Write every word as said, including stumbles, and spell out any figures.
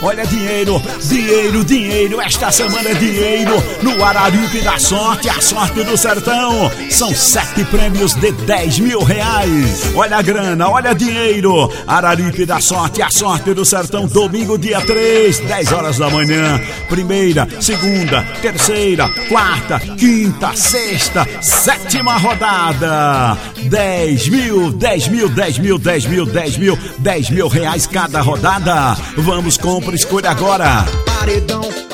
Olha, dinheiro, dinheiro, dinheiro. Esta semana é dinheiro no Araripe da Sorte, a sorte do sertão. São sete prêmios de dez mil reais. Olha a grana, olha dinheiro. Araripe da Sorte, a sorte do sertão. Domingo, dia três, dez horas da manhã. Primeira, segunda, terceira, quarta, quinta, sexta, sétima rodada. dez mil, dez mil, dez mil, dez mil, dez mil, dez mil reais cada rodada. Vamos, compra, escolha agora. Paredão.